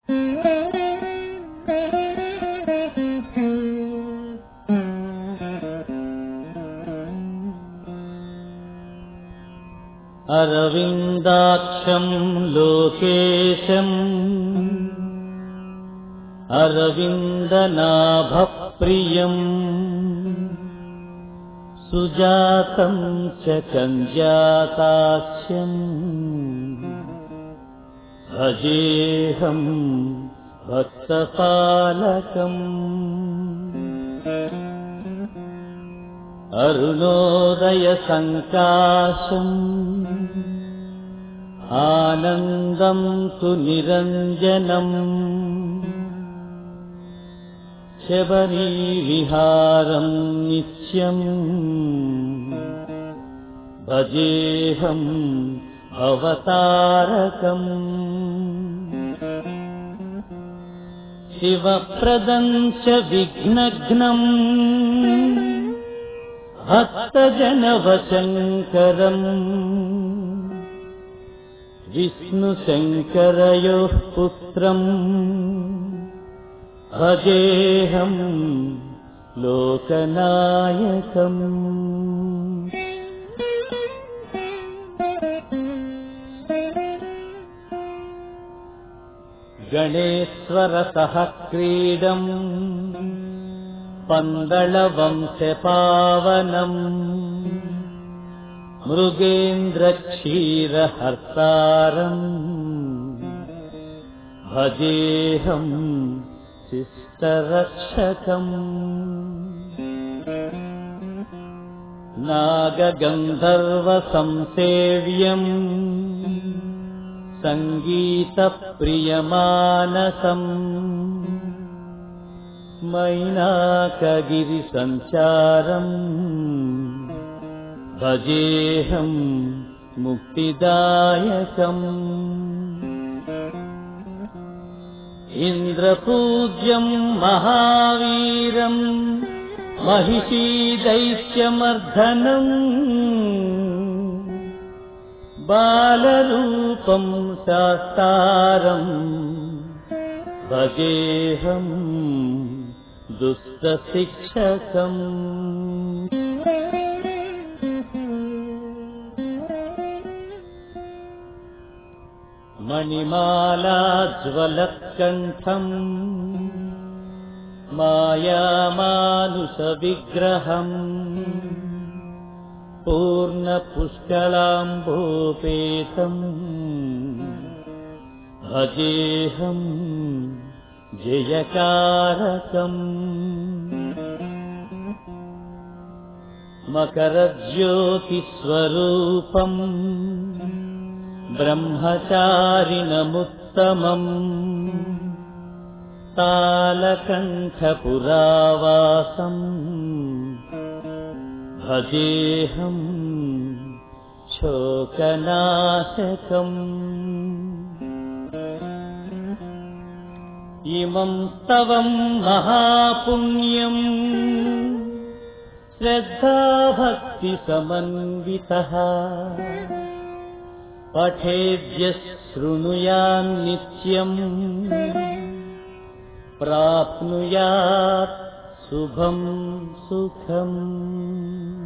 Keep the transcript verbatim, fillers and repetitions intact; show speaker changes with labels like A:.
A: अरविन्दाक्षं लोकेशम् अरविन्दनाभप्रियम् सुजातं च कञ्जातास्यम् भजेऽहं भक्तपालकम् अरुणोदयसङ्काशम् आनन्दं तु निरञ्जनम् शबरीविहारं नित्यम् भजेऽहं भवतारकम् शिवप्रदं च विघ्नघ्नम् भक्तजनवशङ्करम् विष्णुशङ्करयोः पुत्रम् भजेऽहं लोकनायकम् गणेश्वरतः क्रीडम् पन्दलवंशपावनम् मृगेन्द्रक्षीरहर्तारम् भजेऽहं शिष्टरक्षकम् नागगन्धर्वसंसेव्यम् सङ्गीतप्रियमानसम् मैनाकगिरिसञ्चारम् भजेऽहं मुक्तिदायकम् इन्द्रपूज्यं महावीरम् महिषीदैत्यमर्दनम् बालरूपं शास्तारम् भजेऽहं दुष्टशिक्षकम् मणिमालाज्वलत्कण्ठम् मायामानुषविग्रहम् पूर्णपुष्कलाम्भोपेतम् भजेऽहं जयकारकम् मकरज्योतिस्वरूपम् ब्रह्मचारिणमुत्तमम् तालकण्ठपुरावासम् भजेऽहं शोकनाशकम् इमं स्तवं महापुण्यम् श्रद्धाभक्तिसमन्वितः पठेद्यः शृणुयान्नित्यम् प्राप्नुयात् शुभं सुखम्।